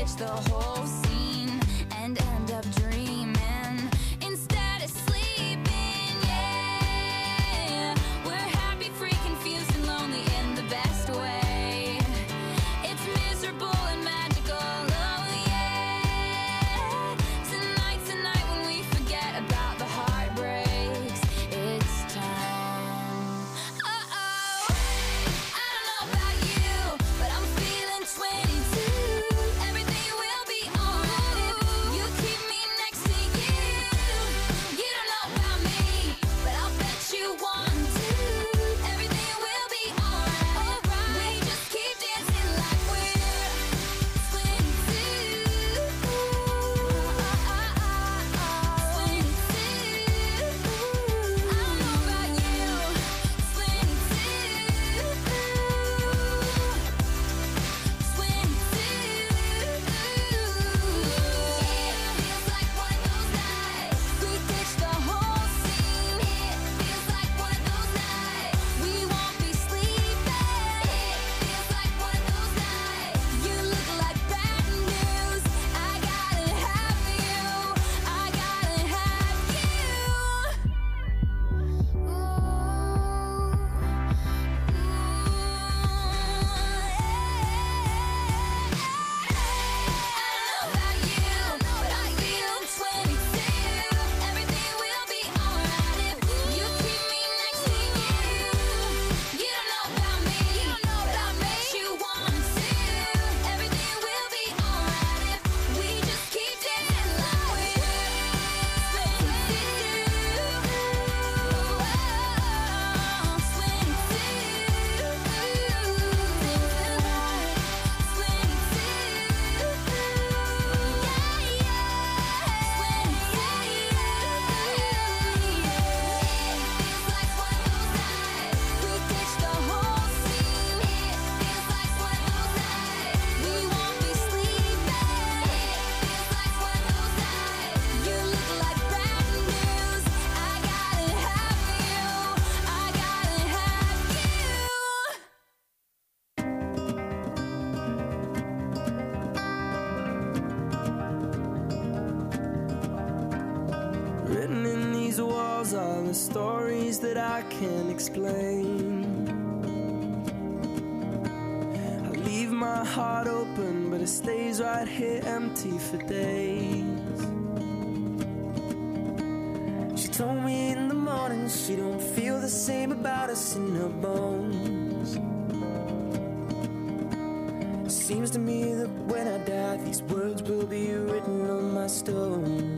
ditch the whole scene and end up dreaming instead of sleeping. Yeah, we're happy, free, confused, and lonely in the best way. It's miserable and magical. Oh yeah, tonight when we forget about the heartbreaks, it's time. I don't know about you, but I'm feeling 22. Everything will be alright if you keep me next to you. You don't know about me, but I'll bet you want to. Everything will be alright. We just keep dancing like we're 22. 22. I don't know about you. 'Cause all the stories that I can't explain. I leave my heart open, but it stays right here empty for days. She told me in the morning she don't feel the same about us in her bones. Seems to me that when I die, these words will be written on my stone.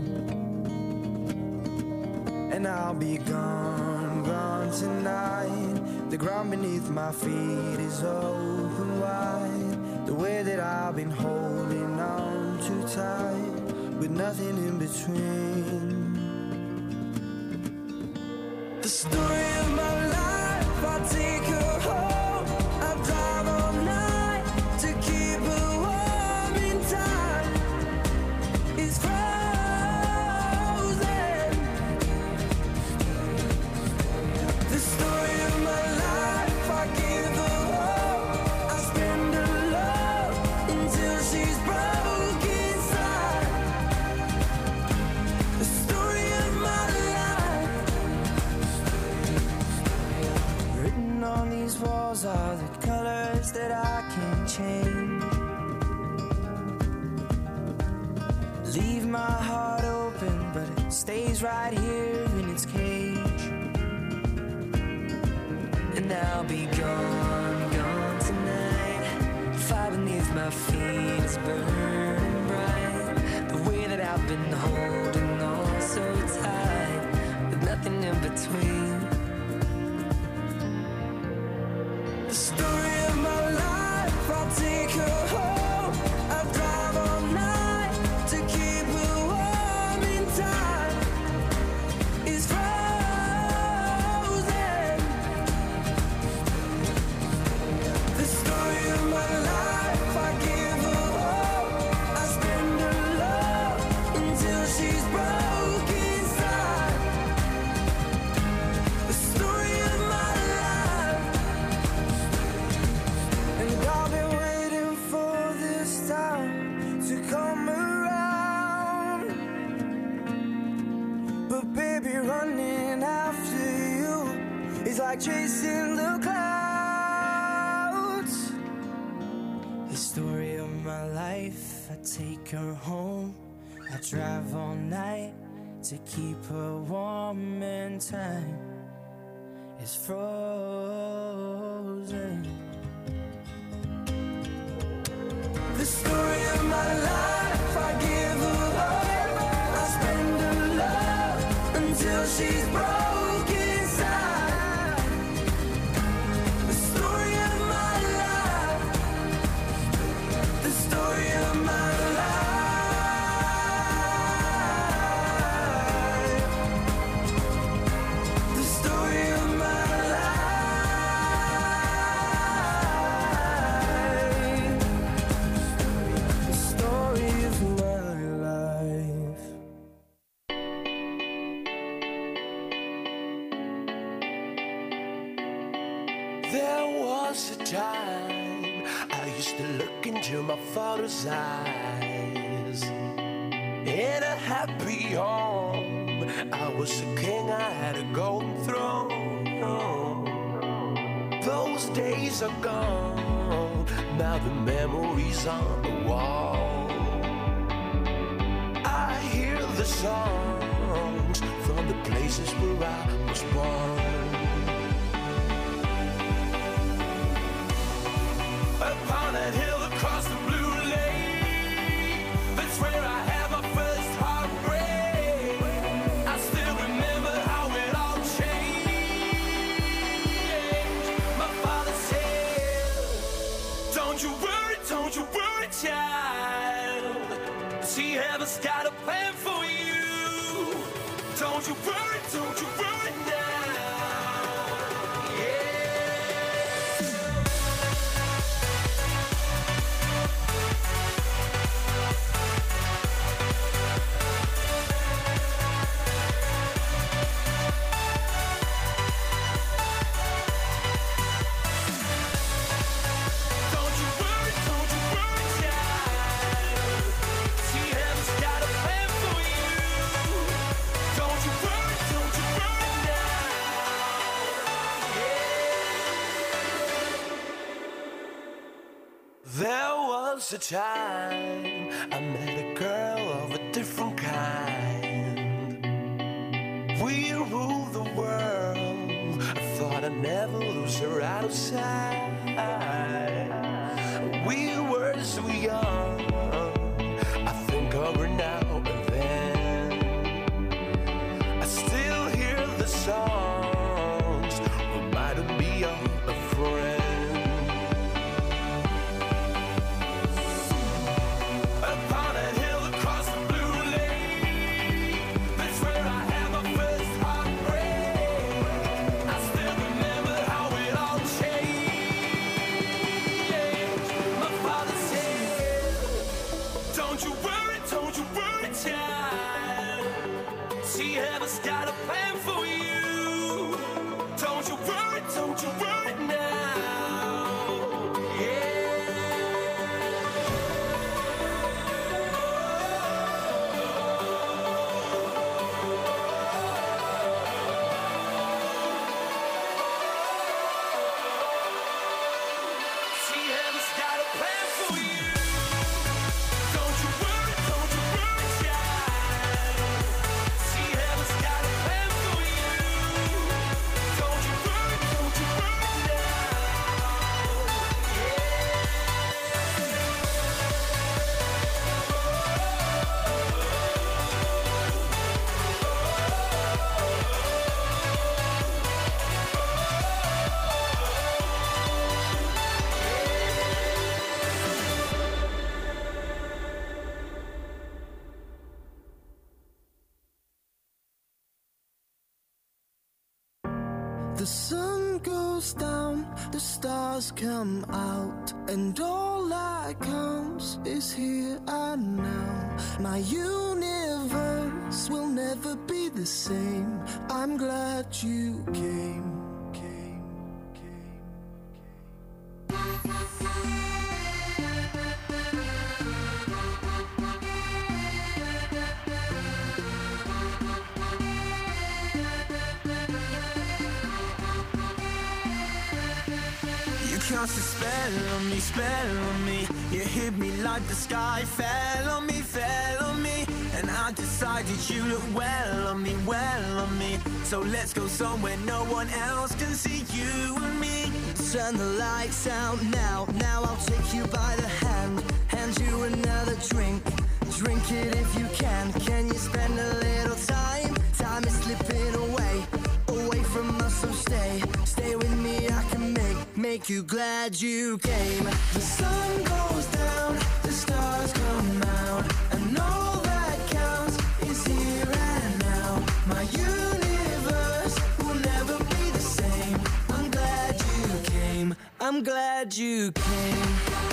And I'll be gone, gone tonight. The ground beneath my feet is open wide. The way that I've been holding on too tight, with nothing in between. The story of my life, I'll take her home. I'll drive all night to keep her warm in time. It's frozen. The story of my life, I give her hope. I spend her love until she's broke inside. The story of my life. Written on these walls are the colors that I can't change. Leave my heart open, but it stays right here in its cage. And I'll be gone, gone tonight. Fire beneath my feet is burning bright. The way that I've been holding on so tight, with nothing in between. The story of my life, I'll take her home. I'll drive all night to keep her warm in time. It's frozen. The story of my life, I give her hope. I spend her love until she's broke inside. like chasing the clouds. The story of my life, I take her home. I drive all night to keep her warm, and time is frozen. The story of my life, I give her up, I spend her love until she's broken inside. The story of my life, the story of my life, the story of my life, the story of my life. There was a time I used to look into my father's eyes. In a happy home, I was a king, I had a golden throne. Those days are gone, now the memories on the wall. I hear the songs from the places where I was born. Upon that hill across the blue lake, that's where I had my first heartbreak. I still remember how it all changed. My father said, don't you worry, child. See, heaven's got a plan for you. Don't you worry now. Don't you worry, child. See, heaven's got a plan for you. Don't you worry now. Yeah. There was a time I met a girl of a different kind. We ruled the world. I thought I'd never lose her out of sight. We were so young. I think of her now and then. I still hear the songs reminding me of a friend. Upon a hill across the blue lake, that's where I had my first heartbreak. I still remember how it all changed. My father said, don't you worry, child. See, heaven's got a plan for you. Don't you worry now. Yeah. See, heaven's got a plan for you. Don't you worry, child. See, heaven's got a plan for you. Don't you worry now. The sun goes down, the stars come out, and all that counts is here and now. My universe will never be the same. I'm glad you came. cast a spell on me. You hit me like the sky fell on me. And I decided you look well on me. So let's go somewhere no one else can see you and me. Turn the lights out now. I'll take you by the hand you another drink. Drink it if you can. Can you spend a little time? Time is slipping away from us, so stay with me. I can make you glad you came. The sun goes down, the stars come out, and all that counts is here and now. My universe will never be the same. I'm glad you came. I'm glad you came.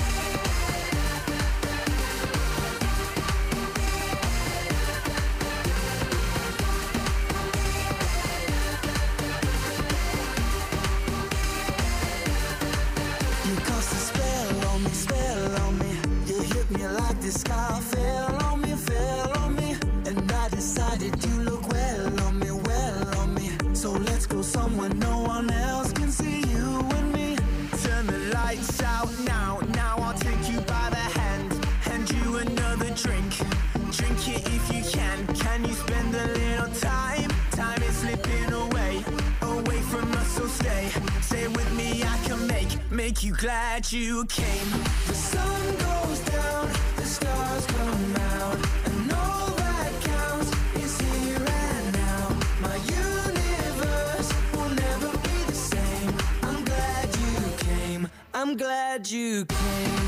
The sky fell on me, and I decided you look well on me. So let's go somewhere no one else can see you and me. Turn the lights out now. I'll take you by the hand you another drink. Drink it if you can. Can you spend a little time? Time is slipping away from us, so stay with me. I can make you glad you came. The sun goes down, the stars come out, and all that counts is here and now. My universe will never be the same. I'm glad you came. I'm glad you came.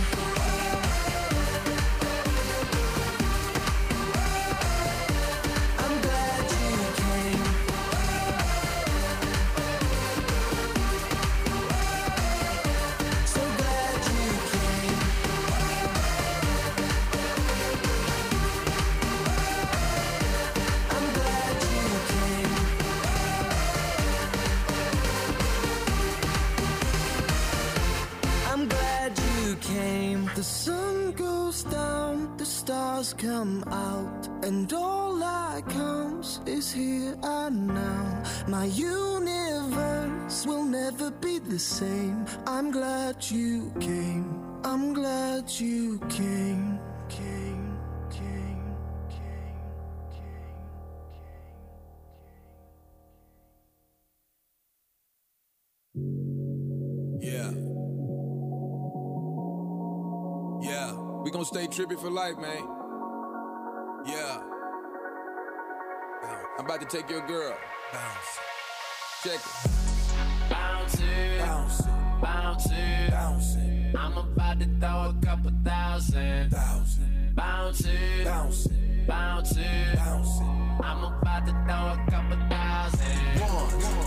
The sun goes down, the stars come out, and all that counts is here and now. My universe will never be the same. I'm glad you came. I'm glad you came. Yeah, we gon' stay trippy for life, man. Yeah. I'm about to take your girl. Bounce. Check it. Bounce it, bounce it, bounce it, bounce it. I'm about to throw a couple thousand. Bounce it, bounce it, bounce it, bounce it, bounce it. I'm about to throw a couple thousand. 1,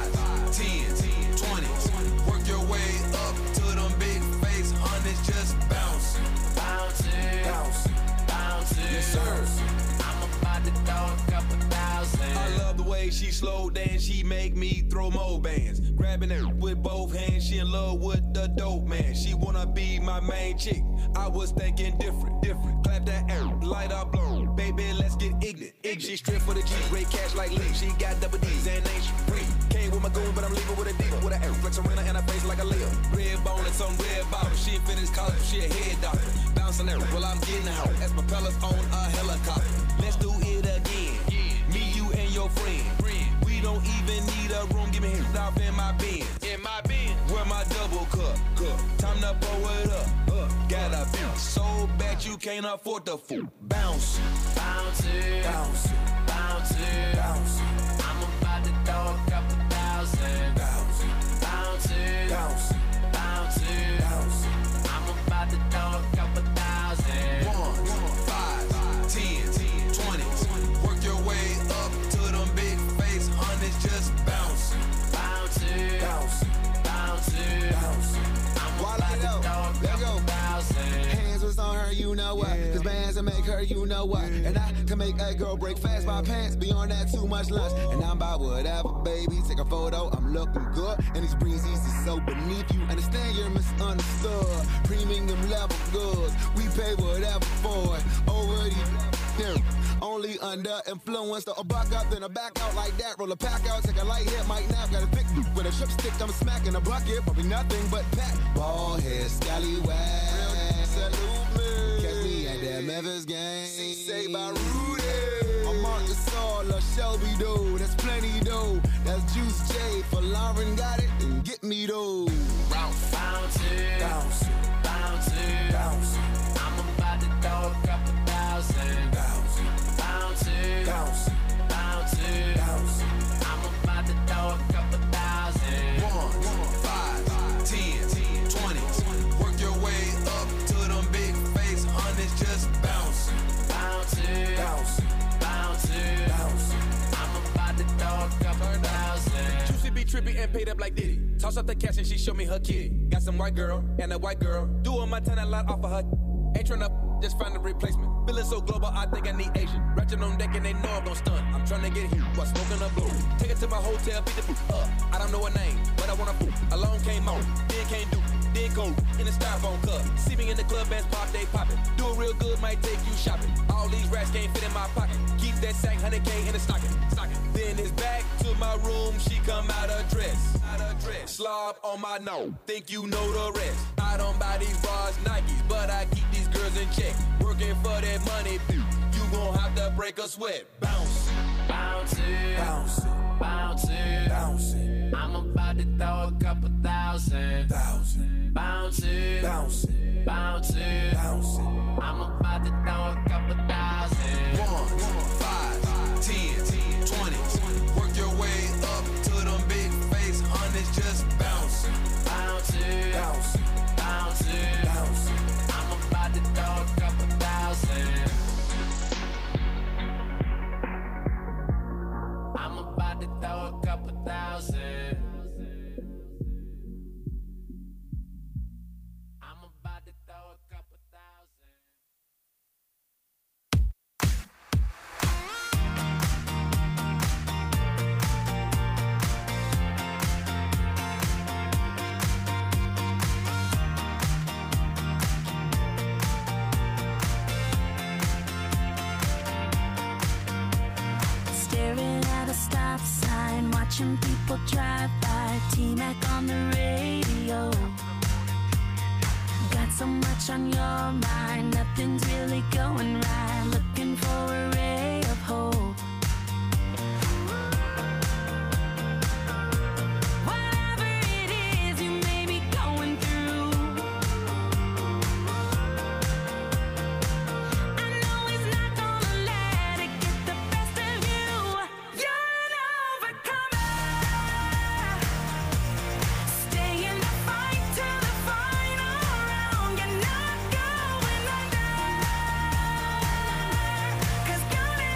5, 10, 20. Work your way up to them big face hundreds. Just bounce, bounce it, bounce, bounce it. Yes, sir. I'm about to throw a couple thousand. I love the way she slow dance. She make me throw more bands. Grabbing her with both hands. She in love with the dope man. She wanna be my main chick. I was thinking different. Clap that air, light up, blow. Baby, let's get ignorant. She stripped for the G, great cash like Lee. She got double D's and ain't she free. Came with my goon, but I'm leaving with a diva. With an air flex arena and her face like a Leo. Red bone and some red bottom. She ain't finished college, but she a head doctor. Bouncing there, well I'm getting out. As propellers on a helicopter. Let's do it again. Me, you, and your friend. We don't even need a room. Give me hit off in my bin. Where my double cup. Time to blow it up. Got a bill so bad you can't afford the food. Bounce, bounce it, bounce it, bounce it, bounce it. I'm about to throw a couple thousand. Bounce it, bounce it, bounce it, bounce it, bounce it. I'm about to throw a couple thousand. 1, 5, 10, 20. Work your way up to them big face hundreds. Just bounce, bounce it, bounce, bounce it, bounce it. I'm about to throw a couple thousand. Hands was on her, you know what? Cause bands will make her, you know what? And I can make a girl break fast my pants. Beyond that, too much lust. And I'm about whatever, baby. Take a photo, I'm looking good. And these breezes is so beneath you. Understand you're misunderstood. Premium level goods. We pay whatever for it. Over these here. Only under influence. Or buck up, then I back out like that. Roll a pack out, take a light hit, might nap. Got a thick with a stripstick, I'm smacking a bucket. Probably nothing but pack. Ball head, scallywag. Salute me. Catch me at that Memphis game. Say by Rudy. I'm Mark Gasol, or Shelby dough. That's plenty dough. That's Juice J. For Lauren got it, then get me though. Bounce, bounce, bounce, bounce, bounce. I'm about to throw a couple thousand. Bounce, bounce, bounce, bounce, bounce. I'm about to throw a couple thousand. 1, 5, 10, 20. Work your way up to them big face hundreds. Just bounce, Bounce, bounce, bounce, bounce. I'm about to throw a couple thousand. Juicy be trippy and paid up like Diddy. Toss up the cash and she show me her kitty. Got some white girl and a white girl. Doing my time a lot off of her. Ain't tryna just find a replacement. Feeling so global, I think I need Asian. Ratchet on deck and they know I'm gon' stun. I'm tryna get here while smoking a blue. Take it to my hotel, beat the up. I don't know her name, but I wanna fool. Alone came on, then can't do. Then go in a styrofoam cup. See me in the club, bands pop, they poppin'. Do it real good, might take you shopping. All these rats can't fit in my pocket. Keep that sack, 100K in the stocking. Then it's back to my room, she come out her dress. Slob on my nose, think you know the rest. I don't buy these bras, Nikes, but I keep these girls in check. Working for that money, you gon' have to break a sweat. Bounce, Bounce, bounce, bounce, bounce, I'm about to throw a couple thousand. thousand, Bounce, bounce, bounce, bounce. I'm about to throw a couple thousand. 1, 5, 10, 20. Work your way up to them big face hundreds. Just bounce, Bounce, bounce, bounce, bounce. I'm about to throw a couple thousand. I'm about to throw a couple thousand. I'm about to throw a couple thousand. Staring at a stop sign, watching people drive by. T-Mac on the radio. Got so much on your mind, nothing's really going right. Looking for a ray of hope. Whatever it is you may be going through, I know he's not gonna let it get the best of you. You're an overcomer. Stay in the fight till the final round. You're not going under. 'Cause God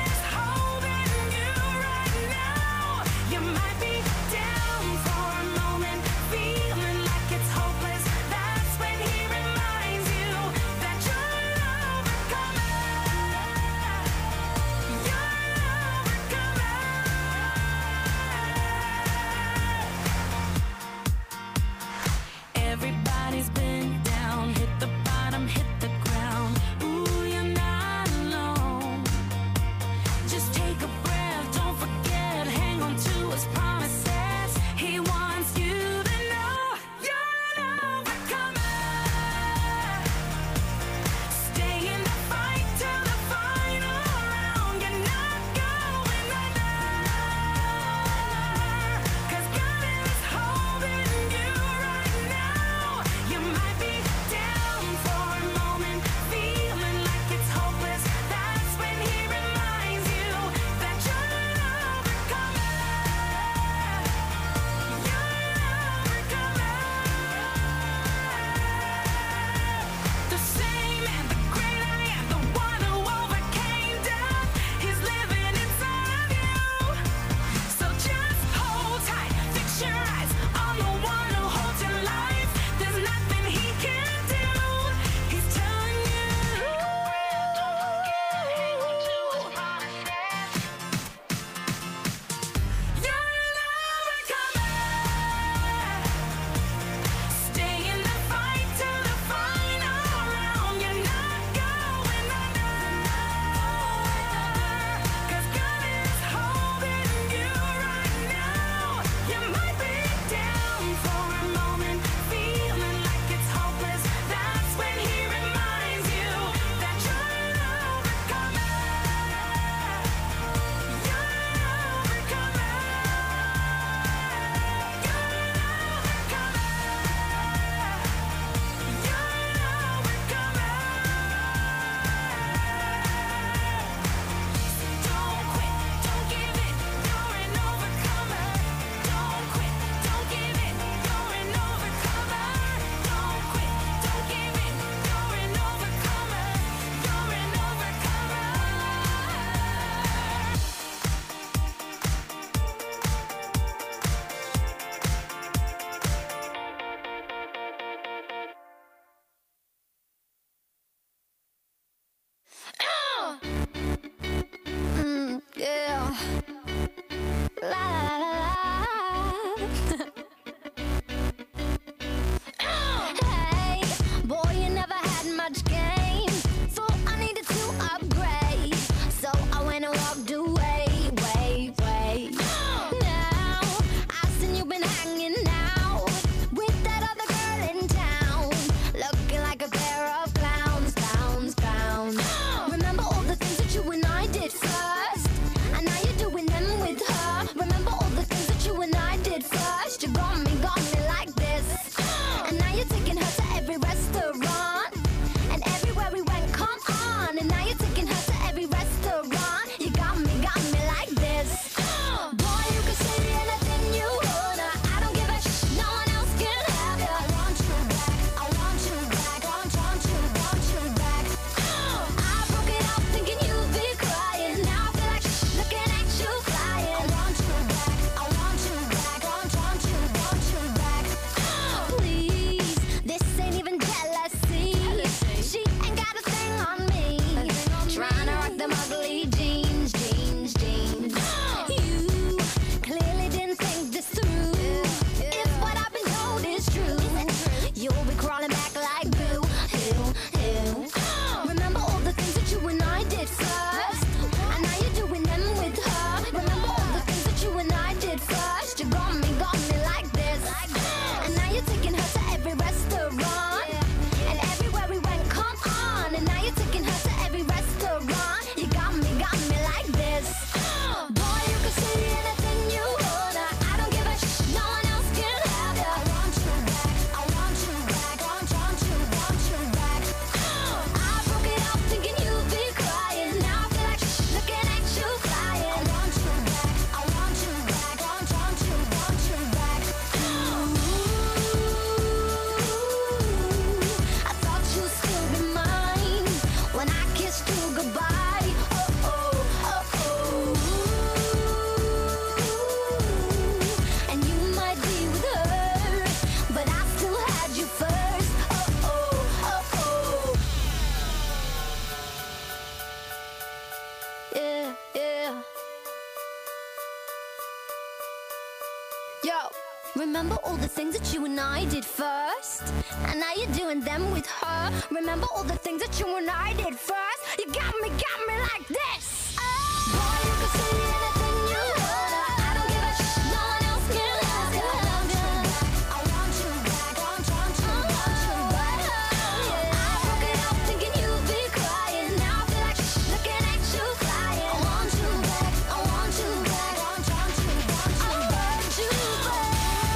things that you and I did first? And now you're doing them with her. Remember all the things that you and I did first? You got me like this. Boy, you can say anything you want. I don't give a shit. No one else can have you. I want you back. I want you back. I broke it up thinking you'd be crying. Now I feel like looking at you crying. I want you back. I want you back. I want you back. I want you back.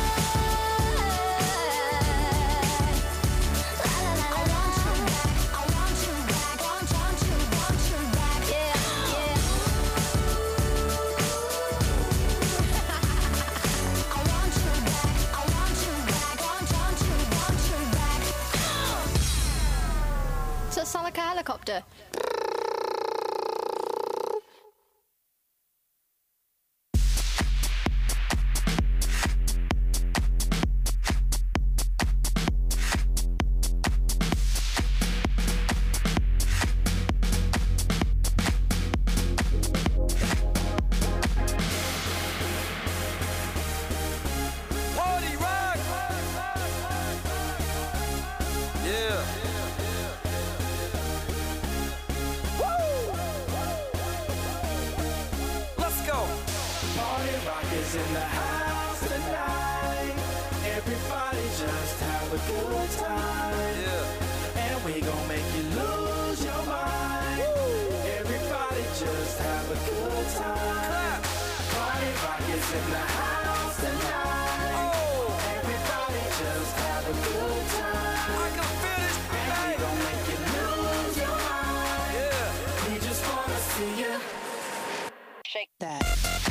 La la la. I want you back. I want you back. I want you back. Yeah, yeah. I want you back. I want you back. I want you back. Does that sound like a helicopter? Party rock! Yeah. Woo! Let's go. Party rock is in the house tonight. Everybody just have a good time. Yeah. And we gon' make you lose your mind. Everybody just have a good time. Clap. Party rock is in the house tonight. Oh, Everybody just have a good time. I can feel this And we thing. gon' make you lose your mind. Yeah. We just wanna see you. Shake that.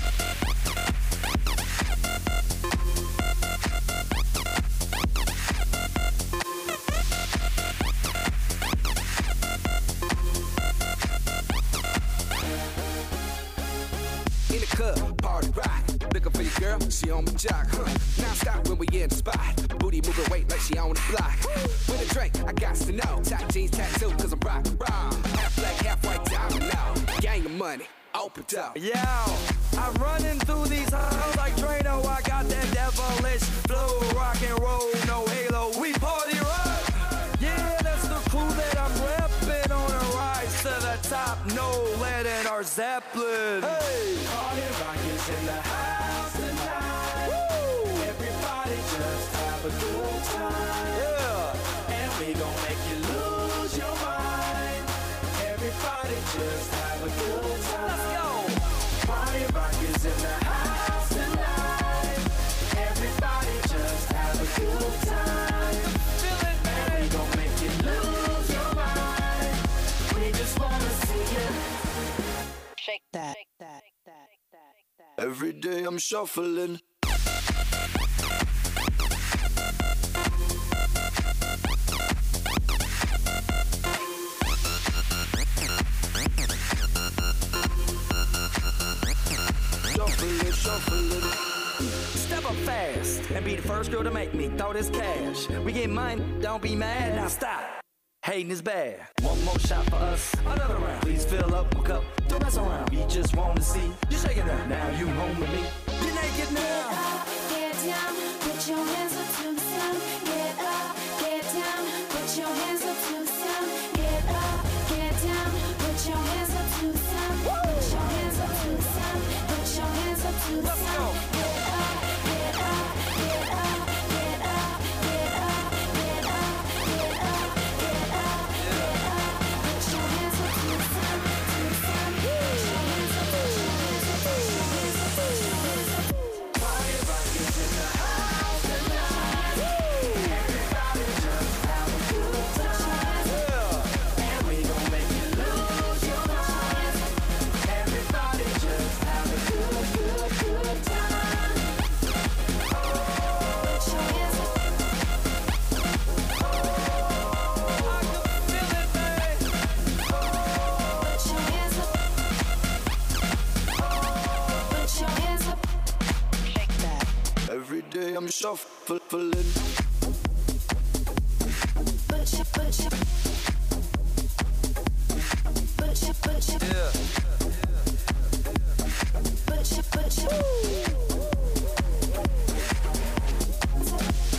In the club, party rock. Looking for your girl, she on my jock, huh? Now stop when we in the spot. Booty moving weight like she on the block. With a drink, I got to know. Tight jeans, tattoo, cause I'm rock, raw. Half black, half white, diamond now. Gang of money, open up. Yo, I'm running through these halls like Drano. I got that devilish flow, rock and roll, no halo. We party rock. Yeah, that's the crew that I'm repping on a rise to the top. No lead in our Zeppelin. Hey, Party rock is in the house tonight. Everybody just have a good time. yeah. And we gon' make you lose your mind. Everybody just have a good time. Let's go. Party rock is in the house tonight. Everybody just have a good time. Feel it, And we man. gon' make you lose your mind. We just wanna see you. Shake that. Every day I'm shuffling. Shuffling. Step up fast and be the first girl to make me throw this cash. We get money, don't be mad. Now stop. Hating is bad. One more shot for us, another round. Please fill up my cup, don't mess around. We just wanna see you shaking it. Now you home with me. You're naked now. Get down, put your hands up to the sound. Get up, get down, put your hands up to the sound. Get up, get down, put your hands up to the sound. Put your hands up to the sound. Put your hands up to the Let's go. sound. Get up, get up, get up, get up, get up, get up, get up, get up, get up. Put your hands up to the sound, to the sound. Put your hands up, put your hands up, put your hands up, put your hands up. Party rock is in the house tonight. Everybody just have a good time. And we gon' make you lose your mind. Everybody just have a good, good, good time. Put your hands up. Feel it, man. Put your hands up. Put your hands up. Shake that. Every day I'm shuffling. Put your, put your. Put your, put your. Yeah. Put your, put your.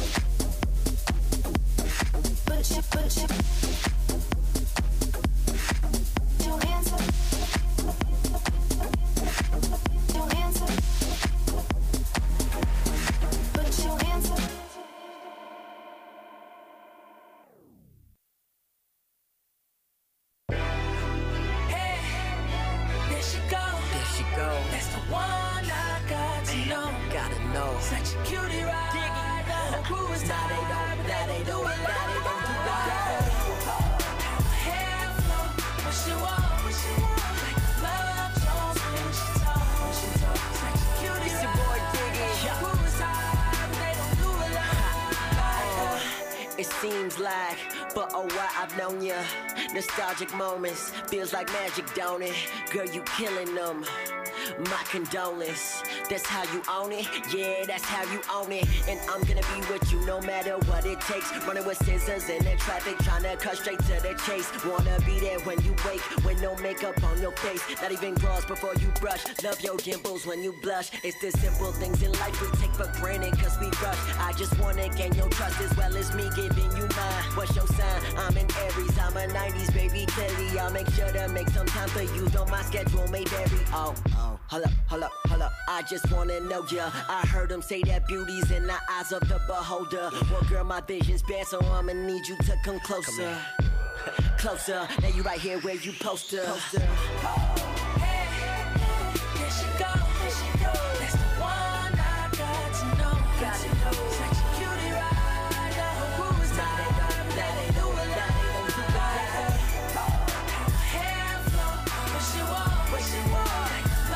Nostalgic moments, feels like magic, don't it? Girl, you killing them. My condolence, that's how you own it. Yeah, that's how you own it. And I'm gonna be with you no matter what it takes. Running with scissors in the traffic, trying to cut straight to the chase. Wanna be there when you wake, with no makeup on your face. Not even gloss before you brush. Love your dimples when you blush. It's the simple things in life we take for granted cause we rush. I just wanna gain your trust as well as me giving you mine. What's your sign? I'm an Aries, I'm a 90s baby. Clearly I'll make sure to make some time for you, though my schedule may vary. Oh. Hold up, I just wanna know ya. I heard them say that beauty's in the eyes of the beholder. Well, girl, my vision's bad, so I'ma need you to come closer. Closer, now you right here where you poster. Hey, there she go. That's the one I got to know. Such a cutie rider. Who is that? That do it like how her hair flow. When she walk.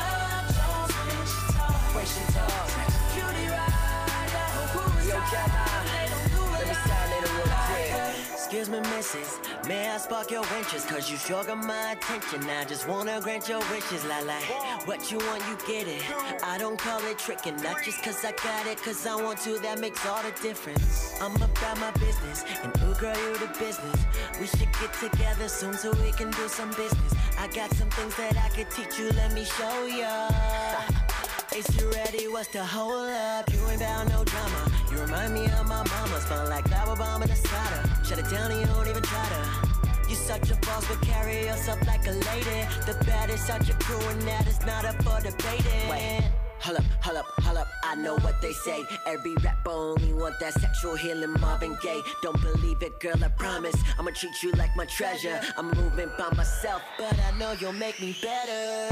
She talks, cutie rider. Yo, let me sign it real quick. Excuse me, missus, may I spark your interest? Cause you sure got my attention. I just wanna grant your wishes, like what you want, you get it. I don't call it tricking, not just cause I got it, cause I want to, that makes all the difference. I'm about my business, and ooh girl, you the business. We should get together soon so we can do some business. I got some things that I could teach you, let me show ya. Is you ready? What's the hold up? You ain't bout no drama. You remind me of my mama. Spun like flower bomb in a cider. Shut it down and you don't even try to. You such a boss, but carry yourself like a lady. The baddest such a crew and that is not up for debating. Wait. Hold up, I know what they say. Every rapper only want that sexual healing, Marvin Gaye. Don't believe it, girl, I promise I'ma treat you like my treasure. I'm moving by myself, but I know you'll make me better.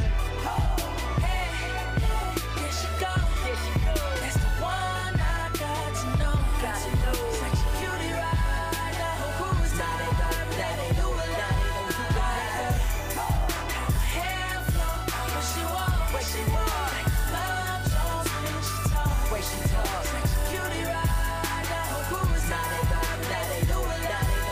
That's the one I got to know. Such a cutie rider. Who is that? That do it like how her hair flow. When she walk. Love shows when she talks. Such a cutie rider. Who is that? That do it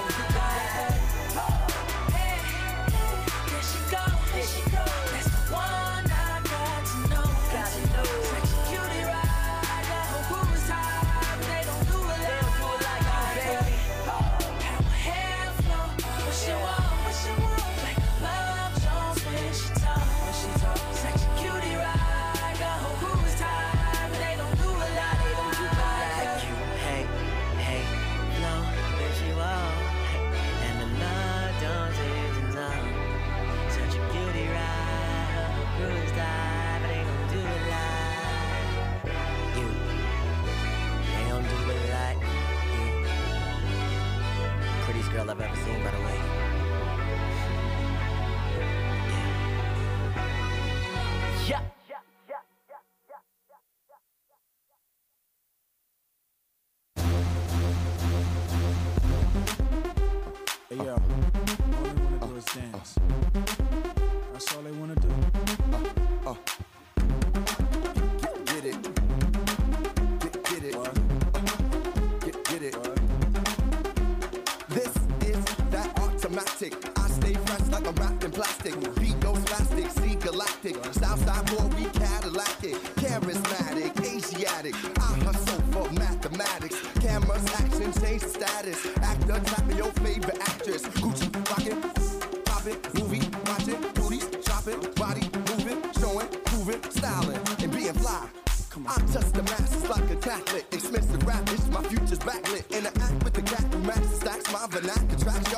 like hey, there she go. That's the one I got to know. Such a cutie rider. Who is that? They don't do it like that, baby. How her hair flow. When she walk. Like love shows when she talks. Such a cutie rider. Who is that? They don't do it like you. Hey, flow, when she walk. And the love don't change in time. Such a cutie rider. Who is that? But they don't do it like you. They don't do it like you. Prettiest girl I've ever seen, by the way. Yeah. Hey yo, all they wanna do is dance. That's all they wanna do. Get it. Get it. Get it. This is that automatic. I stay fresh like I'm wrapped in plastic. Beat goes plastic, see galactic. Southside boy, we Cadillac-ic. Charismatic, Asiatic. I hustle for mathematics. Cameras, action, change the status. Actor, tapping your favorite actress. Gucci, rockin', poppin', movie, watchin', booties, shopping, body moving, showing, proving, styling, and being fly. I touch the masses like a Catholic. Expensive rap, it's my future's backlit. Interact with the cat who matches stacks my vernacular tracks.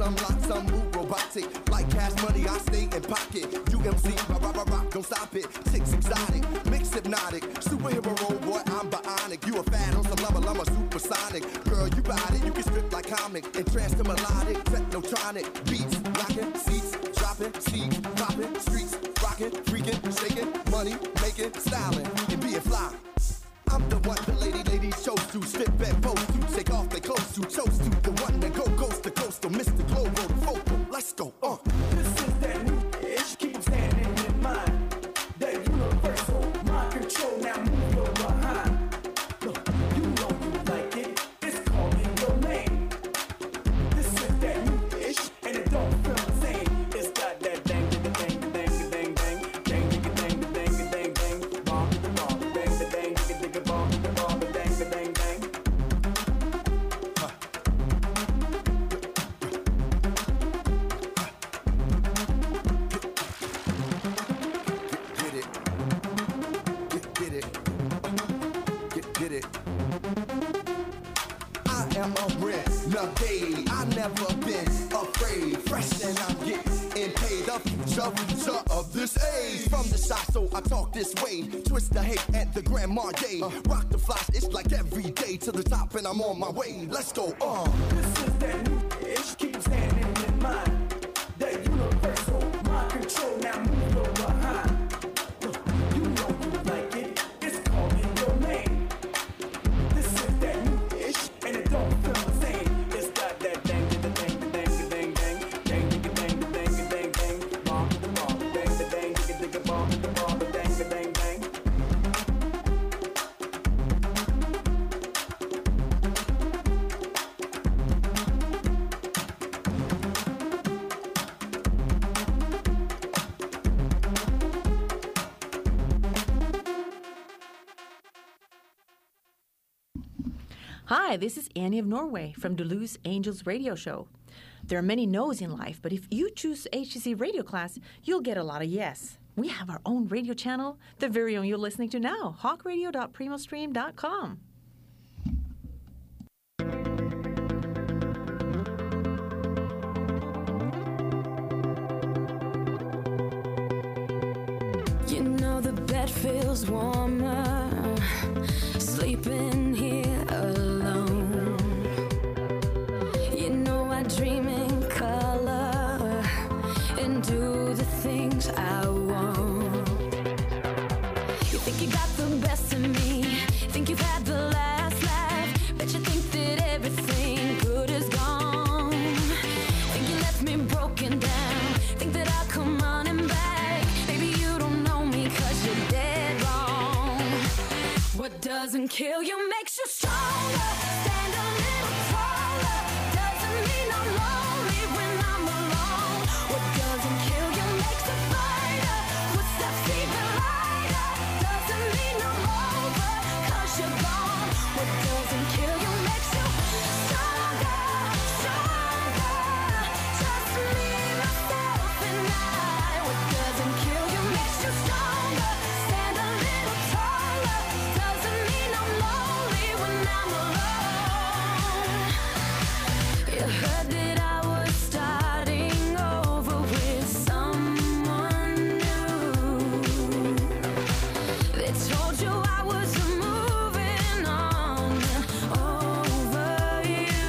some lock, some move robotic. Like cash money, I stay in pocket. UMC, rock, don't stop it. Six exotic, mix hypnotic. Superhero role, boy, I'm bionic. You a fan on some level, I'm a supersonic. Girl, you got it, you can strip like comic. And trance to melodic, technotronic. Beats, rockin', seats, dropping, seeds, popping, streets, rocking, freaking, shaking, money, making, styling, and being fly. I'm the one the ladies chose to strip and pose to, take off their clothes to, chose to, the one that go coast to coast, or Mr. Global, the focal. Let's go, This is that new ish, keep them standing in mind. That universal mind control, now move your behind. Look, you know you like it, it's calling your name. This is that new ish, and it don't feel the same. It's got that dang, dang, dang, dang, dang, dang, dang, dang, dang, dang, dang, dang, bomb, bomb, dang, dang, dang, dang, bomb, bomb, dang, dang, dang. Renegade, I never been afraid. Fresh and I'm getting paid. The future of this age. From the shop, so I talk this way. Twist the hate at the Grandma Day. Rock the flash, it's like every day to the top, and I'm on my way. Let's go. This is that new ish, keep them standing in mind. That universal mind control, now move your behind. Look, you know you like it, it's calling your name. This is that new ish, and it don't feel the same. It's got that dang, dang, dang, dang, dang, dang, dang, dang, dang, dang, dang, dang, bomb, bomb, dang, dang, dang, dang, bomb, bomb, dang, dang, dang. Hi, this is Annie of Norway from Duluth Angels Radio Show. There are many no's in life, but if you choose HCC radio class, you'll get a lot of yes. We have our own radio channel, the very own you're listening to now, hawkradio.primostream.com. You know the bed feels warmer, sleeping here alone. You know I dream in color and do the things I want. You think you got the best of me, think you've had the last laugh, bet you think that everything good is gone. Think you left me broken down, think that I'll come running back. Baby, you don't know me 'cause you're dead wrong. What doesn't kill you makes you stronger. Stand a little taller. Doesn't mean I'm lonely when I'm alone. What doesn't kill you makes a fighter. Footsteps even lighter. Doesn't mean I'm over 'cause you're gone. What doesn't kill you makes you stronger, stronger. Just me, myself, and I. What doesn't kill you makes you stronger. Stand a little taller. Doesn't mean I'm lonely when I'm alone. You heard that I was starting over with someone new. They told you I was moving on over you.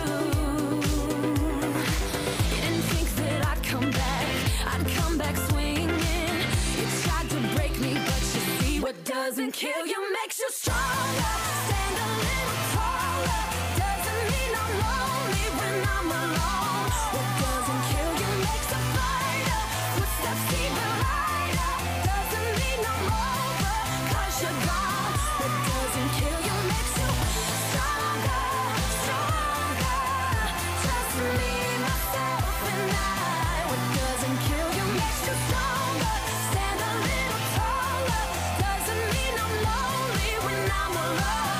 You didn't think that I'd come back swinging. You tried to break me, but you see what doesn't kill you makes you stronger. Stand a little taller. Doesn't mean I'm lonely when I'm alone. What doesn't kill you makes a fighter. Footsteps even lighter. Doesn't mean I'm over 'cause you're gone. What doesn't kill you makes you stronger, stronger. Just me, myself, and I. What doesn't kill you makes you stronger. Stand a little taller. Doesn't mean I'm lonely when I'm alone.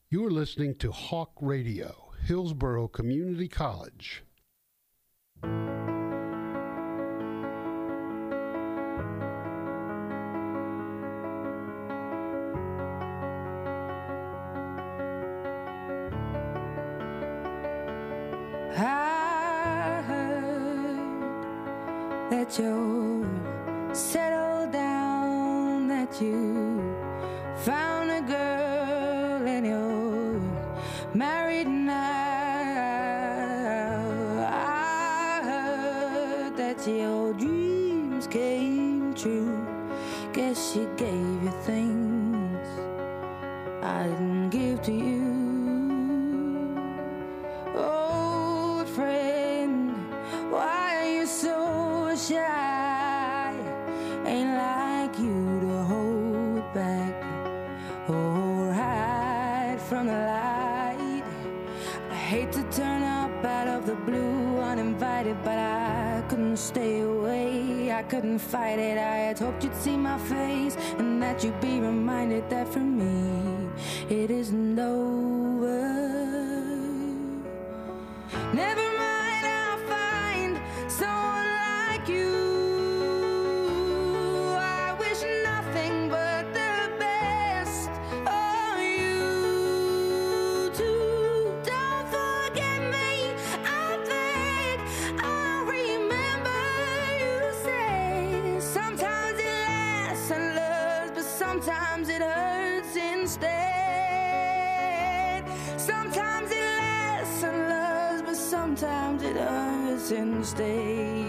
You are listening to Hawk Radio, Hillsborough Community College. I heard that you're settled down, that you found a girl and you're married now. I heard that your dreams came true. Guess she gave you things I didn't give to you. Old friend, why are you so shy? Ain't like you to hold back or hide from the light. I hate to turn up out of the blue uninvited, but I couldn't stay away. I couldn't fight it. I had hoped you'd see my face and that you'd be reminded that for me it isn't over. Never mind, I'll find someone like you. I wish nothing but the best for you too. Don't forget me, I think I remember you say sometimes it lasts and loves, but sometimes it hurts instead. Sometimes it lasts and loves, but sometimes it hurts instead.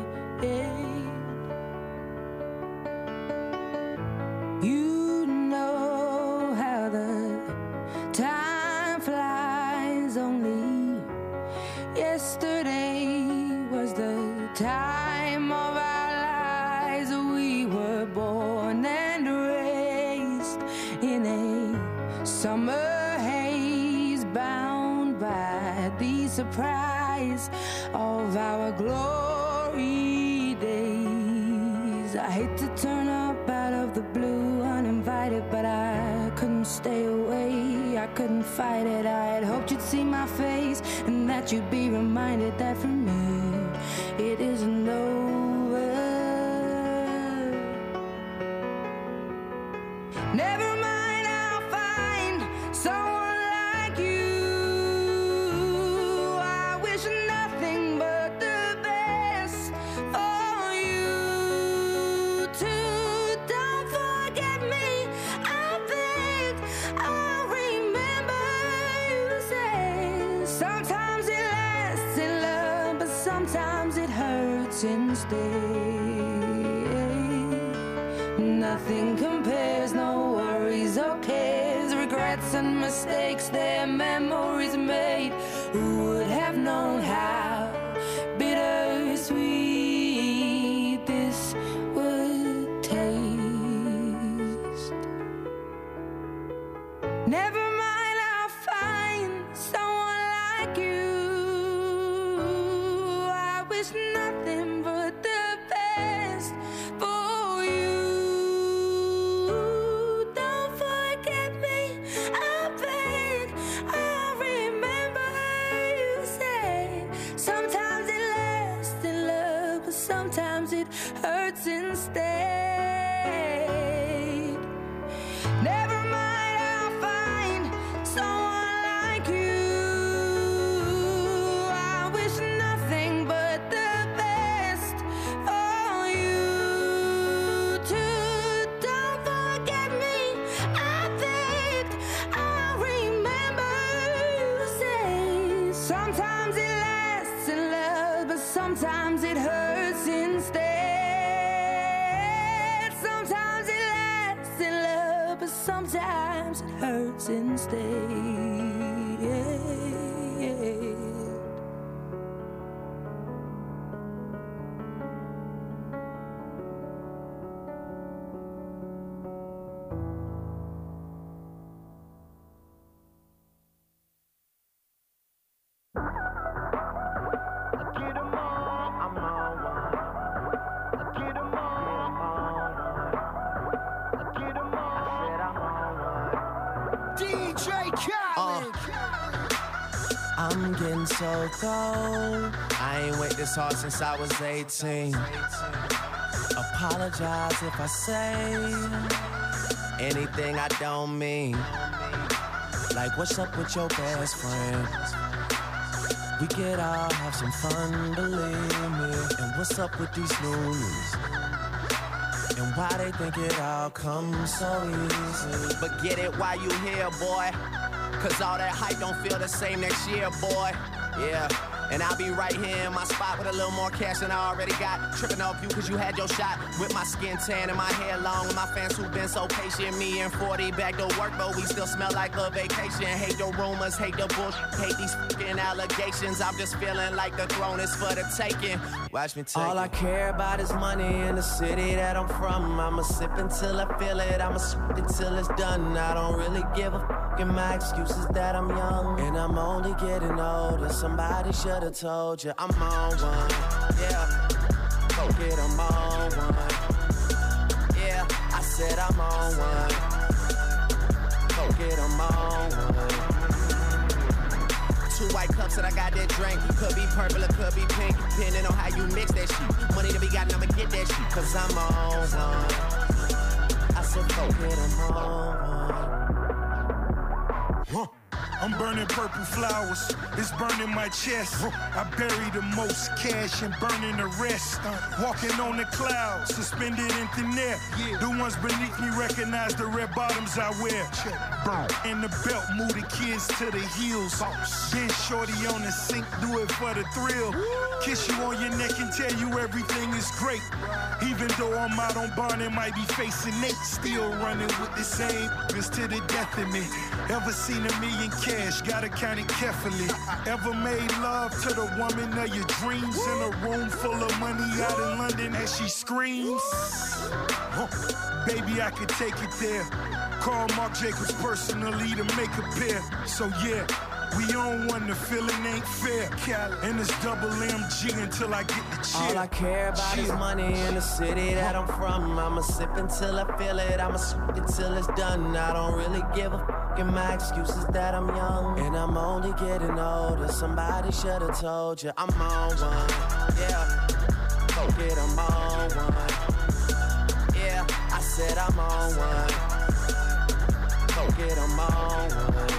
You know how the time flies. Only yesterday was the time of our lives. We were born and raised in a summer haze, bound by the surprise of our glory days. I hate to turn up out of the blue uninvited, but I couldn't stay away. I couldn't fight it. I had hoped you'd see my face and that you'd be reminded that for me it isn't over. Never mind, I'll find someone like you. I wish nothing but the best for you too. Don't forget me, I think I remember you say sometimes it lasts in love, but sometimes it hurts instead. Nothing compares, no worries or cares, regrets and mistakes, their memories made. Who would have known how bittersweet this would taste? Never mind, I'll find someone like you. I wish nothing but the best for you. Don't forget me, I think I remember you say sometimes it lasts in love, but sometimes it hurts instead. Never mind, I'll find someone like you. I wish nothing but the best for you too. Don't forget me, I think I remember you say sometimes it lasts in love, but sometimes it hurts instead. Sometimes it lasts in love, but sometimes it hurts instead. DJ Khaled. I'm getting so cold. I ain't wait this hard since I was 18. Apologize if I say anything I don't mean. Like, what's up with your best friend? We could all have some fun, believe me. And what's up with these news? And why they think it all comes so easy? But get it while you here, boy. Cause all that hype don't feel the same next year, boy. Yeah. And I'll be right here in my spot with a little more cash than I already got. Tripping off you cause you had your shot. With my skin tan and my hair long. With my fans who've been so patient. Me and 40 back to work, but we still smell like a vacation. Hate the rumors, hate the bullshit, hate these fucking allegations. I'm just feeling like the throne is for the taking. Watch me take all I care about is money in the city that I'm from. I'ma sip until I feel it. I'ma sip it till it's done. I don't really give a fuck, and my excuse is that I'm young. And I'm only getting older. Somebody should have told you I'm on one. Yeah, go get 'em on one. Yeah, I said I'm on one. Go get 'em on one. 2 white cups that I got that drink. Could be purple or could be pink, depending on how you mix that shit. Money to be got, I'ma get that shit, cause I'm on one. I said go get 'em on one. I'm burning purple flowers, it's burning my chest. I bury the most cash and burning the rest. Walking on the clouds, suspended in thin air. The ones beneath me recognize the red bottoms I wear. In the belt, move the kids to the heels. Then shorty on the sink, do it for the thrill. Kiss you on your neck and tell you everything is great. Even though I'm out on bond and might be facing Nate, still running with the same bitch to the death of me. Ever seen $1 million cash? Gotta count it carefully. Ever made love to the woman of your dreams in a room full of money out in London as she screams? Baby, I could take it there. Call Marc Jacobs personally to make a pair. So yeah, we on one, the feeling ain't fair. And it's double MG until I get the cheer. All I care about is money in the city that I'm from. I'ma sip until I feel it. I'ma sip it till it's done. I don't really give a fuck, and my excuse is that I'm young. And I'm only getting older. Somebody should have told you I'm on one. Yeah, go get 'em on one. Yeah, I said I'm on one. Go get 'em on one.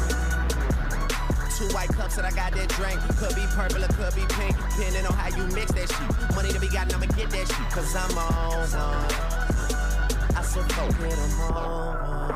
2 white cups that I got that drink. Could be purple or could be pink, depending on how you mix that shit. Money to be got, I'ma get that shit, cause I'm on one. I said go get 'em on one.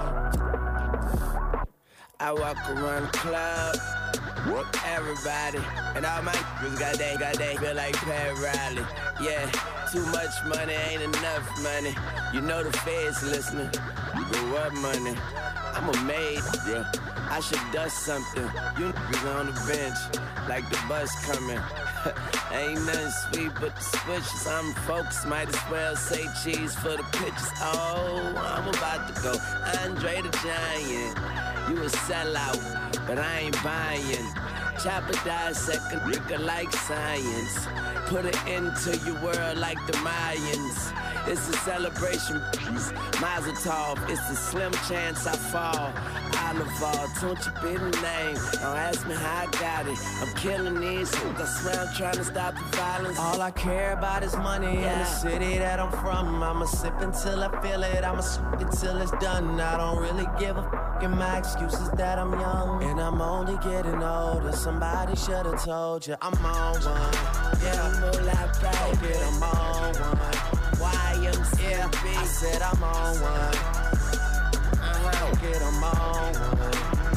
I walk around the club, everybody, and all my niggas got they feel like Pat Riley. Yeah, too much money ain't enough money. You know the feds listening. But what money? I'm a maid, bruh. I should dust something. You niggas on the bench, like the bus coming. Ain't nothing sweet but the switches. I'm folks, might as well say cheese for the pitches. Oh, I'm about to go Andre the Giant. You a sellout, but I ain't buying. Chopper dissect a nigga like science. Put it into your world like the Mayans. It's a celebration, Mazel Tov. It's a slim chance I fall. Oliver, don't you be the name. Don't ask me how I got it. I'm killing these hooks. I swear I'm trying to stop the violence. All I care about is money in the city that I'm from. I'ma sip until I feel it. I'ma sip it till it's done. I don't really give a fuck, and my excuse is that I'm young. And I'm only getting older. Somebody should have told you I'm on one. Yeah, go get 'em on one. Yeah, I said I'm on one. Go get 'em on one.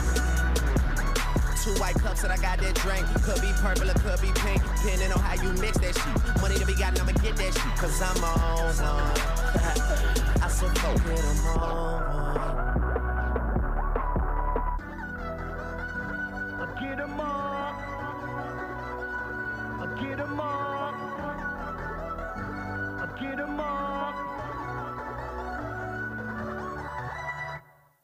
2 white cups that I got that drink. Could be purple or could be pink, depending on how you mix that shit. Money to be got, I'ma get that shit, cause I'm on one. I said go get 'em on one.